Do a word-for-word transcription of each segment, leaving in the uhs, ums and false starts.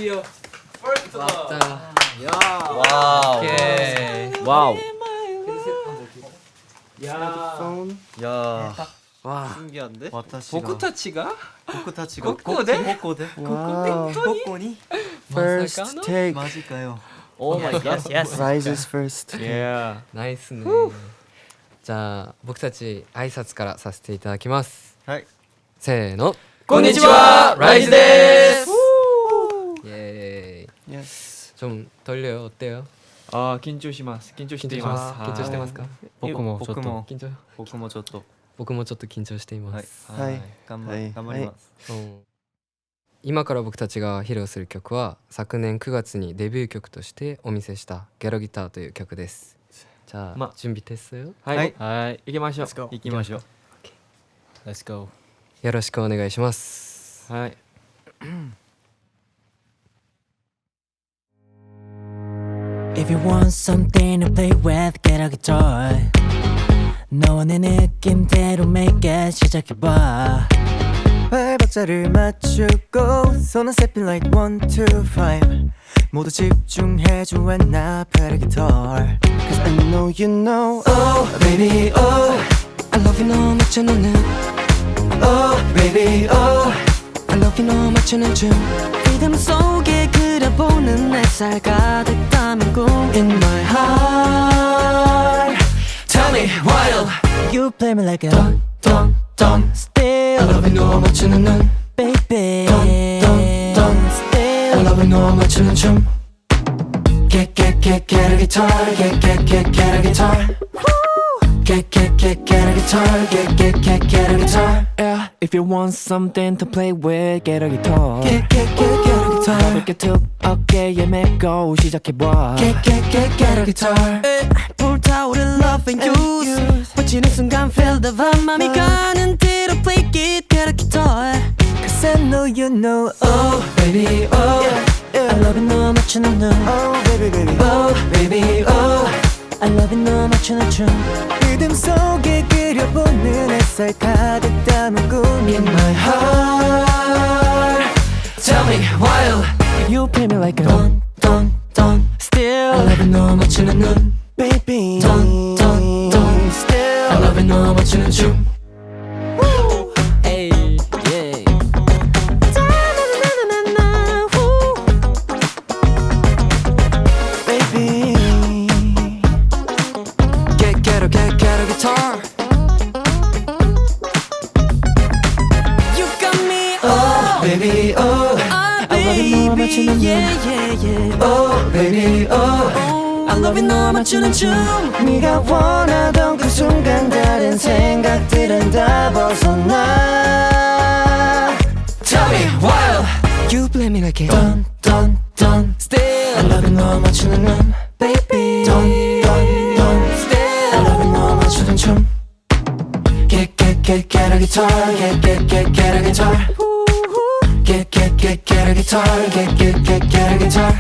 드디어 퍼스트 왔다. 야. 와우. 오케이. 와우. 야. 야. 와. 신기한데? 보쿠 타치가? 보쿠 타치가 코코데? 코코데? 코코니? First take 맞을까요? 오 마이 갓. 예스. rises first. 예. ナイスね。じゃあ僕たち挨拶からさせていただきます。 はい。 せーの。 こんにちはライズです 예. Yes. 좀 떨려요. 어때요? 아, 긴조시마스. 긴조시테이마스. 긴張してますか? 僕もちょっと僕も緊張僕もちょっと。 僕もちょっと緊張しています。 はい頑張はい頑張ります。 うん今から僕たちが披露する曲は昨年くがつにデビュー曲としてお見せした「ゲロギター」という曲です。じゃあ、 ま準備ですよ。 はい。 はいはい。行きましょう。 Let's go. 行きましょう。Let's go。 よろしくお願いします。 はい。 If you want something to play with, get a guitar. 너와 내 느낌대로 make it 시작해봐. 팔박자를 맞추고 손은 stepping like one, two, five. 모두 집중해줘 when I play the guitar. Cause I know you know. Oh baby oh I love you 너 맞추는 oh baby oh I love you 너 맞추는 춤 리듬 속에 그려보는 햇살 가득 담은 꿈 in my heart. Tell me why You play me like a don't don't don't Still I love you 너 맞추는 눈 baby Don't, don't, don't. Still I love you 너 맞추는 춤 Get get get get a guitar Get get get get a guitar Get get get get a guitar Get get get get a guitar Yeah, if you want something to play with, get a guitar. Get get get get a guitar 가볍게 툭 어깨에 메고 시작해봐. Get get get get a guitar 에, 불타오른 love and use. 퍼지는 순간 feel the vibe. 맘이 가는 대로 play it, get a guitar. Cause I know you know Oh baby oh I love it 너 맞추는 눈. Oh baby baby Oh baby, oh. I love it 너 맞추는 춤. 리듬 속에 그려보는 햇살 가득 담은 꿈 In my heart Tell me why You play me like a Don't don't don't still. I love it 너 맞추는 눈 Baby Don't don't don't still. I love it 너 맞추는 춤 에이, 예. Na-na-na-na-na, woo. Baby Get get a get get a guitar You got me, Oh baby oh oh, I love it 너 baby, 맞추는 눈 yeah, yeah, yeah. Oh baby oh I love it 너 맞추는 춤. 네가 원하던 그 순간 다른 생각들은 다 벗어나 Tell me why You play me like a Don't don't don't still. I love it 너 맞추는 눈 Baby Don't don't don't Still. I love it 너 맞추는 춤 Get get get get a guitar Get get get get a guitar Get get get get a guitar Get get get get a guitar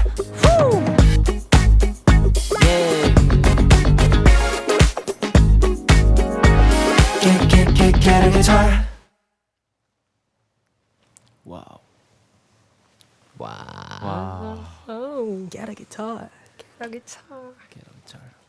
Get get get get a guitar 와우. 와. 와. Get a guitar. Get a guitar. 게러기철.